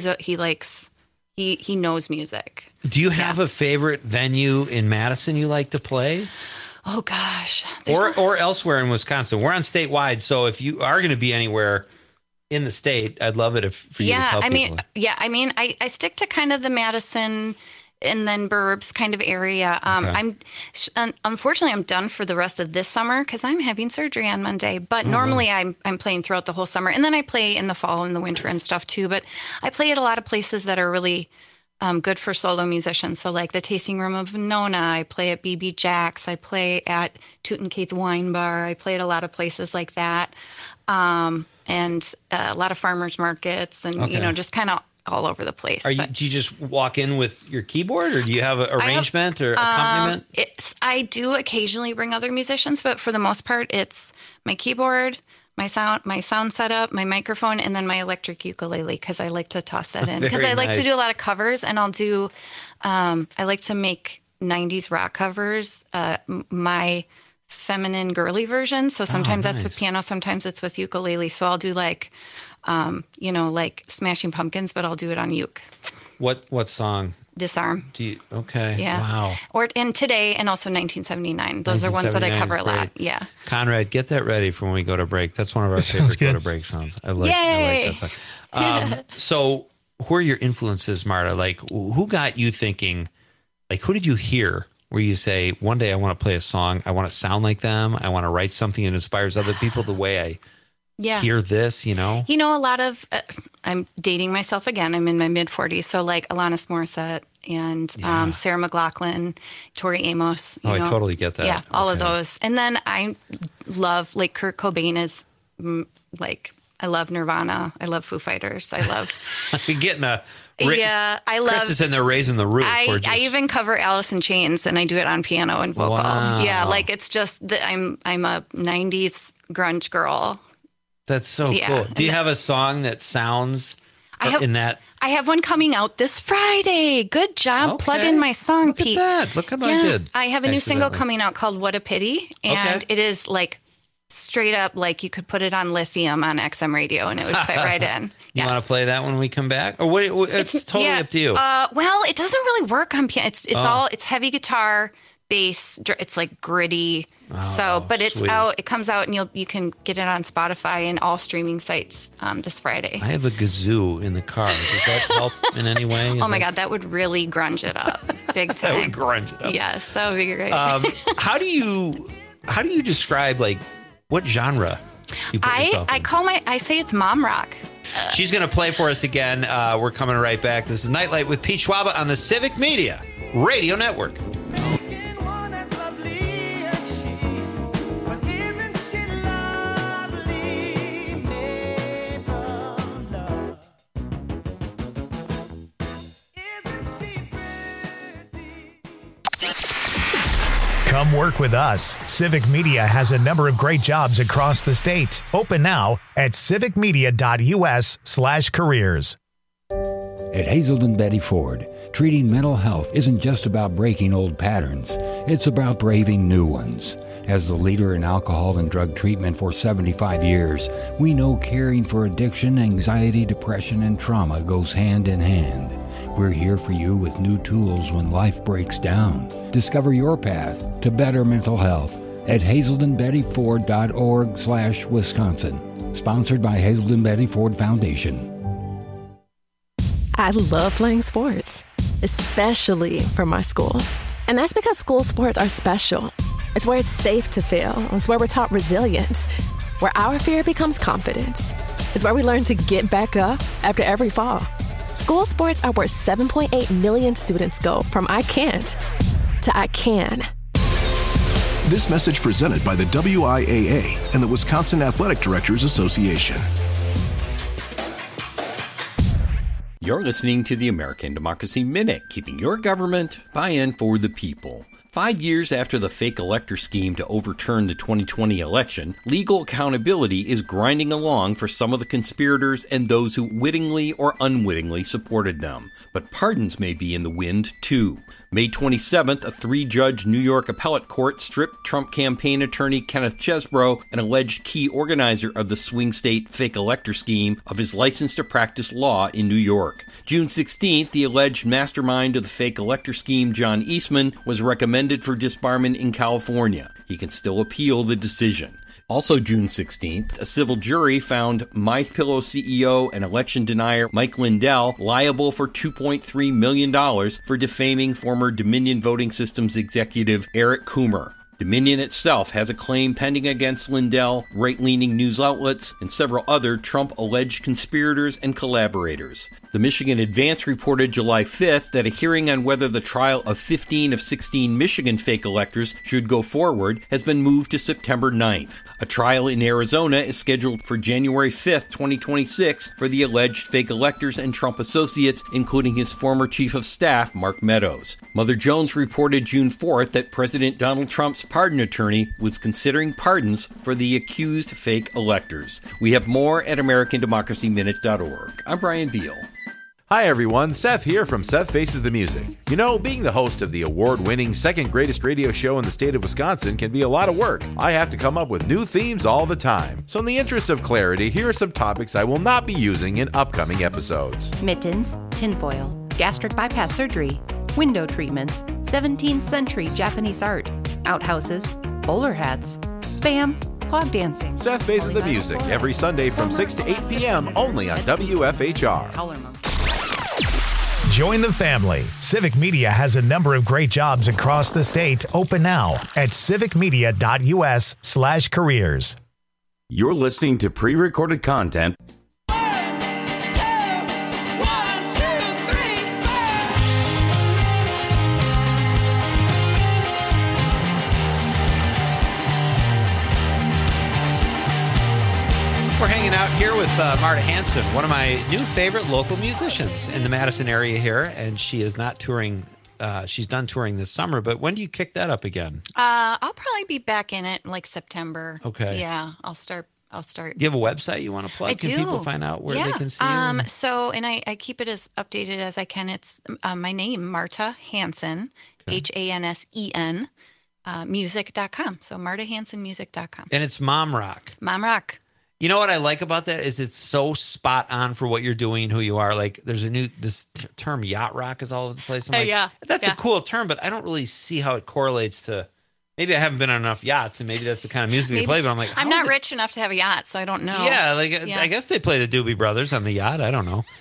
he knows music. Do you have a favorite venue in Madison you like to play? Oh, gosh. Or elsewhere in Wisconsin. We're on statewide, so if you are going to be anywhere in the state, I'd love it for you to tell people. I stick to kind of the Madison and then Burbs kind of area. Unfortunately, I'm done for the rest of this summer because I'm having surgery on Monday. But normally I'm playing throughout the whole summer. And then I play in the fall and the winter and stuff too. But I play at a lot of places that are really good for solo musicians. So like the Tasting Room of Nona, I play at BB Jack's, I play at Toot and Kate's Wine Bar, I play at a lot of places like that. And a lot of farmers markets and, just kind of all over the place. Do you just walk in with your keyboard or do you have an arrangement or accompaniment? I do occasionally bring other musicians, but for the most part, it's my keyboard, my sound setup, my microphone, and then my electric ukulele because I like to toss that in. Because I like to do a lot of covers, and I'll do, I like to make 90s rock covers, my feminine girly version. So sometimes that's with piano, sometimes it's with ukulele. So I'll do like Smashing Pumpkins, but I'll do it on uke. What song? Disarm. Okay. Yeah. Wow. And Today and also 1979. Those are ones that I cover a lot. Yeah. Conrad, get that ready for when we go to break. That's one of our favorite go to break songs. I like that song. So who are your influences, Marta? Like who got you thinking, Like, who did you hear where you say, one day I want to play a song, I want to sound like them, I want to write something that inspires other people the way I hear this, You know, a lot of, I'm dating myself again. I'm in my mid-40s. So like Alanis Morissette and Sarah McLachlan, Tori Amos. I totally get that. Yeah, all of those. And then I love, like, Kurt Cobain is, I love Nirvana. I love Foo Fighters. I love... You're getting a... I love... Chris is in there raising the roof. I even cover Alice in Chains, and I do it on piano and vocal. Wow. Yeah, like, it's just that I'm a 90s grunge girl. That's so cool. Do you have a song that sounds in that? I have one coming out this Friday. Good job plugging my song, Pete. Look at that. Look what I did. I have a new single coming out called What a Pity. And it is like straight up, like you could put it on lithium on XM radio and it would fit right in. You want to play that when we come back? Or what? It's totally up to you. Well, it doesn't really work on piano. It's heavy guitar, bass. It's like gritty. But it's out. It comes out, and you can get it on Spotify and all streaming sites this Friday. I have a kazoo in the car. Does that help in any way? Oh my God, that would really grunge it up, big time. That would grunge it up. Yes, that would be great. How do you describe, like, what genre you put yourself in? I say it's mom rock. She's going to play for us again. We're coming right back. This is Nightlight with Pete Schwaba on the Civic Media Radio Network. Come work with us. Civic Media has a number of great jobs across the state. Open now at civicmedia.us/careers. At Hazelden Betty Ford, treating mental health isn't just about breaking old patterns. It's about braving new ones. As the leader in alcohol and drug treatment for 75 years, we know caring for addiction, anxiety, depression, and trauma goes hand in hand. We're here for you with new tools when life breaks down. Discover your path to better mental health at hazeldenbettyford.org/Wisconsin. Sponsored by Hazelden Betty Ford Foundation. I love playing sports, especially for my school. And that's because school sports are special. It's where it's safe to fail. It's where we're taught resilience, where our fear becomes confidence. It's where we learn to get back up after every fall. School sports are where 7.8 million students go from I can't to I can. This message presented by the WIAA and the Wisconsin Athletic Directors Association. You're listening to the American Democracy Minute, keeping your government by and for the people. 5 years after the fake elector scheme to overturn the 2020 election, legal accountability is grinding along for some of the conspirators and those who wittingly or unwittingly supported them. But pardons may be in the wind, too. May 27th, a 3-judge New York appellate court stripped Trump campaign attorney Kenneth Chesebro, an alleged key organizer of the swing state fake elector scheme, of his license to practice law in New York. June 16th, the alleged mastermind of the fake elector scheme, John Eastman, was recommended for disbarment in California. He can still appeal the decision. Also June 16th, a civil jury found MyPillow CEO and election denier Mike Lindell liable for $2.3 million for defaming former Dominion Voting Systems executive Eric Coomer. Dominion itself has a claim pending against Lindell, right-leaning news outlets, and several other Trump-alleged conspirators and collaborators. The Michigan Advance reported July 5th that a hearing on whether the trial of 15 of 16 Michigan fake electors should go forward has been moved to September 9th. A trial in Arizona is scheduled for January 5th, 2026 for the alleged fake electors and Trump associates, including his former chief of staff, Mark Meadows. Mother Jones reported June 4th that President Donald Trump's pardon attorney was considering pardons for the accused fake electors. We have more at AmericanDemocracyMinute.org. I'm Brian Beal. Hi everyone, Seth here from Seth Faces the Music. You know, being the host of the award-winning second greatest radio show in the state of Wisconsin can be a lot of work. I have to come up with new themes all the time. So in the interest of clarity, here are some topics I will not be using in upcoming episodes. Mittens, tinfoil, gastric bypass surgery, window treatments, 17th century Japanese art, outhouses, bowler hats, spam, clog dancing. Seth Faces the Music every Sunday from 6 to 8 p.m. only on WFHR. Join the family. Civic Media has a number of great jobs across the state open now at civicmedia.us/careers. You're listening to pre-recorded content. We're hanging out here with Marta Hanson, one of my new favorite local musicians in the Madison area here, and she is not touring. She's done touring this summer, but when do you kick that up again? I'll probably be back in it in like September. Okay. Yeah, I'll start. Do you have a website you want to plug? I do. Can people find out where they can see you? So, and I keep it as updated as I can. It's my name, Marta Hansen, Hansen, music.com. So martahansenmusic.com. And it's Mom Rock. Mom Rock. You know what I like about that is it's so spot on for what you're doing, who you are. Like there's this term yacht rock is all over the place. I'm like, that's a cool term, but I don't really see how it correlates to. Maybe I haven't been on enough yachts, and maybe that's the kind of music they play. But I'm like, I'm not rich enough to have a yacht, so I don't know. Yeah, I guess they play the Doobie Brothers on the yacht. I don't know.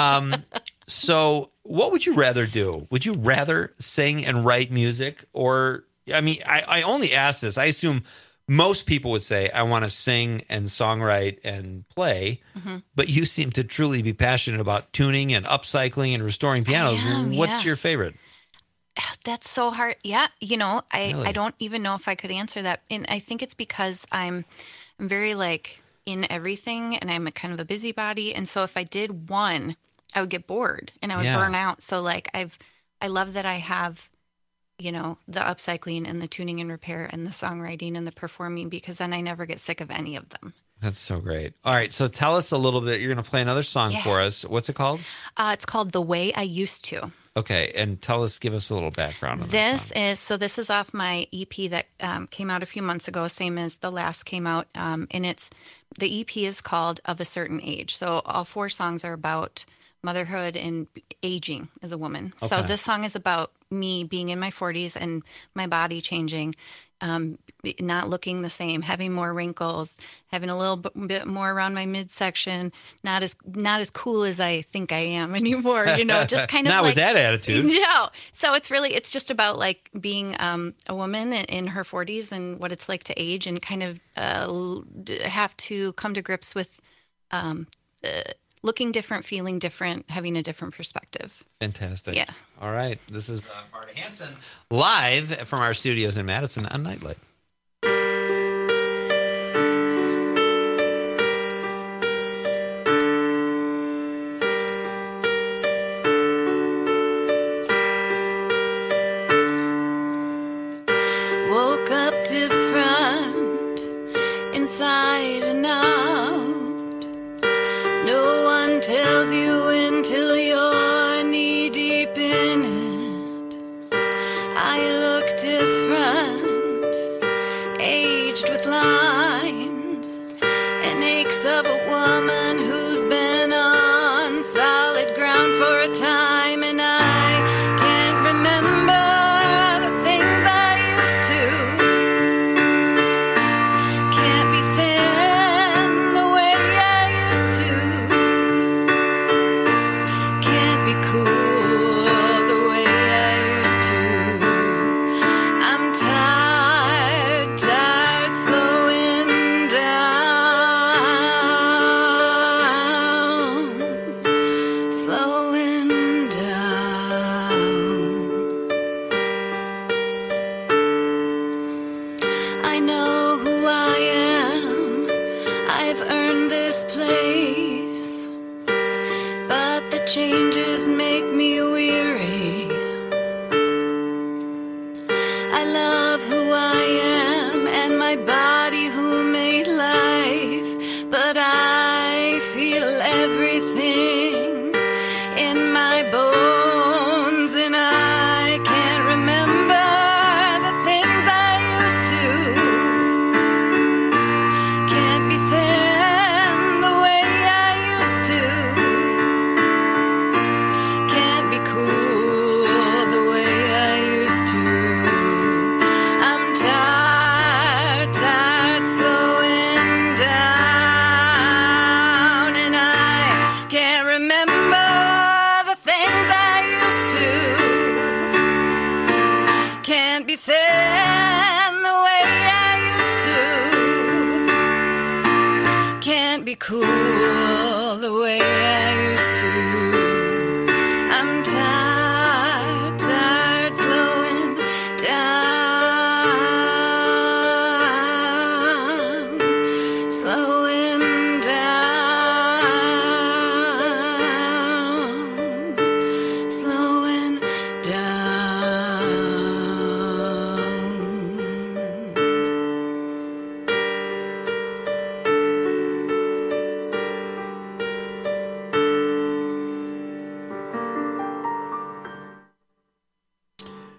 So, what would you rather do? Would you rather sing and write music, or I mean, I only ask this. I assume most people would say, I want to sing and songwrite and play, but you seem to truly be passionate about tuning and upcycling and restoring pianos. What's your favorite? That's so hard. Yeah. You know, Really? I don't even know if I could answer that. And I think it's because I'm very like in everything and I'm a kind of a busybody. And so if I did one, I would get bored and I would burn out. So like I love that I have, you know, the upcycling and the tuning and repair and the songwriting and the performing, because then I never get sick of any of them. That's so great. All right. So tell us a little bit. You're going to play another song for us. What's it called? It's called The Way I Used To. Okay. And give us a little background on this song. This is off my EP that came out a few months ago, same as the last came out. And the EP is called Of a Certain Age. So all 4 songs are about motherhood and aging as a woman. Okay. So this song is about me being in my 40s and my body changing, not looking the same, having more wrinkles, having a little bit more around my midsection, not as cool as I think I am anymore, you know, just kind of not like, with that attitude. No. So it's just about like being a woman in her 40s and what it's like to age and kind of have to come to grips with looking different, feeling different, having a different perspective. Fantastic. Yeah. All right. This is Marta Hanson live from our studios in Madison on Nightlight. Woke up different inside and out. No one tells you until you're knee deep in it. I look different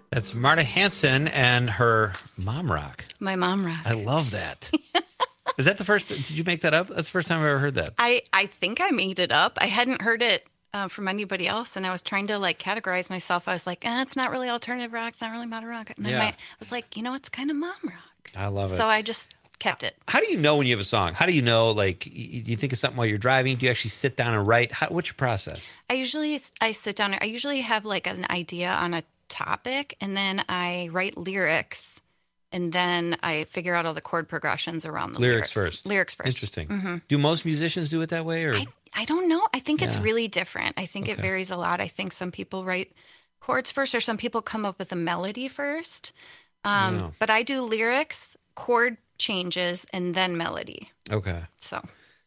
That's Marta Hanson and her mom rock. My mom rock. I love that. Is that the first? Did you make that up? That's the first time I've ever heard that. I think I made it up. I hadn't heard it from anybody else, and I was trying to categorize myself. I was like, it's not really alternative rock. It's not really modern rock. And then I was like, it's kind of mom rock. I love it. So I just kept it. How do you know when you have a song? How do you know, do you think of something while you're driving? Do you actually sit down and write? What's your process? I sit down. I usually have an idea on a topic, and then I write lyrics, and then I figure out all the chord progressions around the lyrics first. Lyrics first. Interesting. Mm-hmm. Do most musicians do it that way, or I don't know. I think it's really different. I think it varies a lot. I think some people write chords first, or some people come up with a melody first. But I do lyrics, chord changes, and then melody. Okay. So,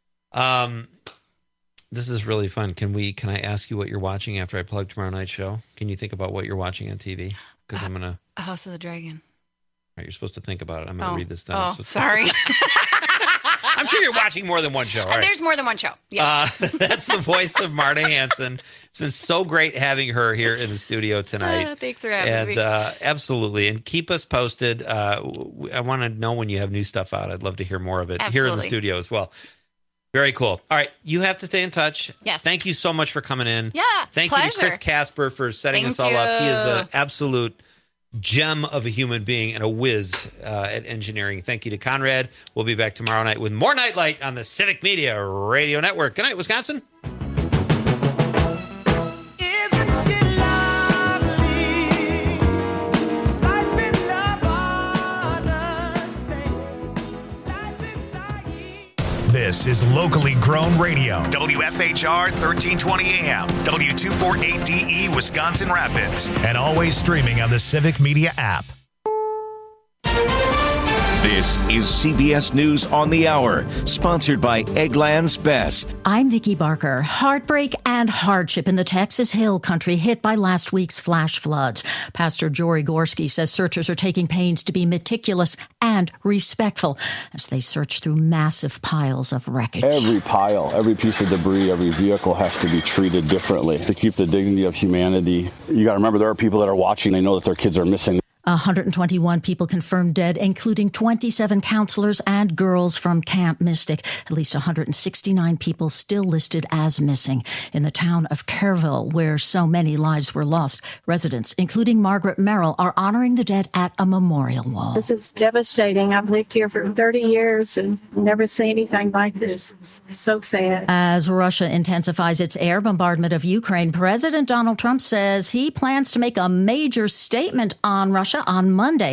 this is really fun. Can I ask you what you're watching after I plug tomorrow night's show? Can you think about what you're watching on TV? Because I'm gonna House of the Dragon. All right, you're supposed to think about it. I'm gonna read this down. Sorry. I'm sure you're watching more than one show. Right? There's more than one show. Yeah. That's the voice of Marta Hanson. It's been so great having her here in the studio tonight. Thanks for having me. Absolutely. And keep us posted. I want to know when you have new stuff out. I'd love to hear more of it here in the studio as well. Very cool. All right. You have to stay in touch. Yes. Thank you so much for coming in. Yeah. Thank you to Chris Casper for setting us all up. He is an absolute gem of a human being and a whiz at engineering. Thank you to Conrad. We'll be back tomorrow night with more Nightlight on the Civic Media Radio Network. Good night, Wisconsin. This is locally grown radio. WFHR 1320 AM, W248DE Wisconsin Rapids, and always streaming on the Civic Media app. This is CBS News on the Hour, sponsored by Eggland's Best. I'm Vicki Barker. Heartbreak and hardship in the Texas Hill Country hit by last week's flash floods. Pastor Jory Gorski says searchers are taking pains to be meticulous and respectful as they search through massive piles of wreckage. Every pile, every piece of debris, every vehicle has to be treated differently to keep the dignity of humanity. You got to remember there are people that are watching. They know that their kids are missing. 121 people confirmed dead, including 27 counselors and girls from Camp Mystic. At least 169 people still listed as missing. In the town of Kerrville, where so many lives were lost, residents, including Margaret Merrill, are honoring the dead at a memorial wall. This is devastating. I've lived here for 30 years and never seen anything like this. It's so sad. As Russia intensifies its air bombardment of Ukraine, President Donald Trump says he plans to make a major statement on Russia on Monday.